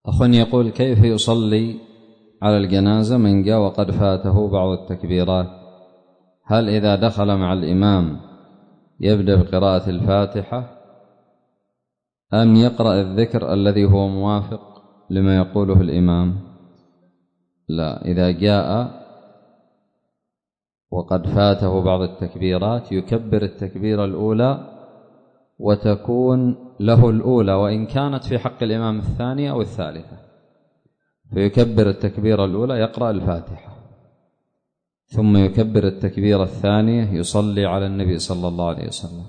أخ يقول: كيف يصلي على الجنازة من جاء وقد فاته بعض التكبيرات؟ هل إذا دخل مع الإمام يبدأ بقراءة الفاتحة أم يقرأ الذكر الذي هو موافق لما يقوله الإمام؟ لا، إذا جاء وقد فاته بعض التكبيرات يكبر التكبيرة الأولى وتكون له الأولى وإن كانت في حق الإمام الثانية أو الثالثة، فيكبر التكبيرة الأولى يقرأ الفاتحة، ثم يكبر التكبيرة الثانية يصلي على النبي صلى الله عليه وسلم،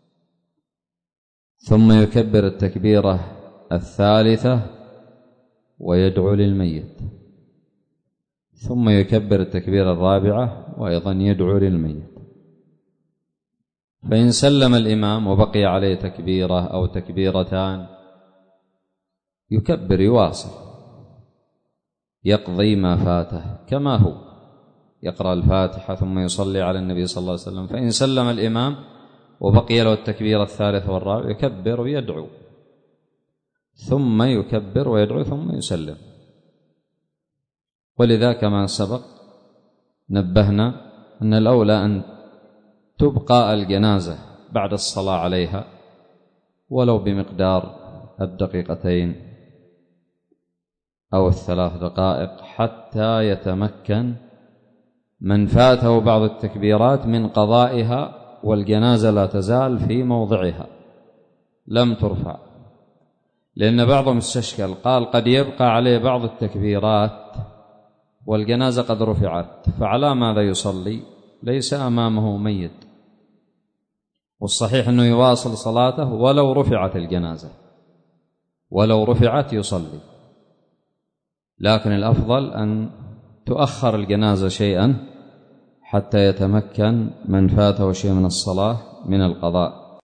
ثم يكبر التكبيرة الثالثة ويدعو للميت، ثم يكبر التكبيرة الرابعة وأيضا يدعو للميت. فإن سلم الإمام وبقي عليه تكبيرة أو تكبيرتان يكبر، يواصل يقضي ما فاته كما هو، يقرأ الفاتحة ثم يصلي على النبي صلى الله عليه وسلم. فإن سلم الإمام وبقي له التكبيرة الثالثة والرابعة يكبر ويدعو، ثم يكبر ويدعو ثم يسلم. ولذا كما سبق نبهنا أن الأولى أن تبقى الجنازة بعد الصلاة عليها ولو بمقدار الدقيقتين أو الثلاث دقائق حتى يتمكن من فاته بعض التكبيرات من قضائها، والجنازة لا تزال في موضعها لم ترفع. لأن بعضهم استشكل قال قد يبقى عليه بعض التكبيرات والجنازة قد رفعت، فعلى ماذا يصلي؟ ليس أمامه ميت، والصحيح أنه يواصل صلاته ولو رفعت الجنازة، ولو رفعت يصلي، لكن الأفضل أن تؤخر الجنازة شيئا حتى يتمكن من فاته شيء من الصلاة من القضاء.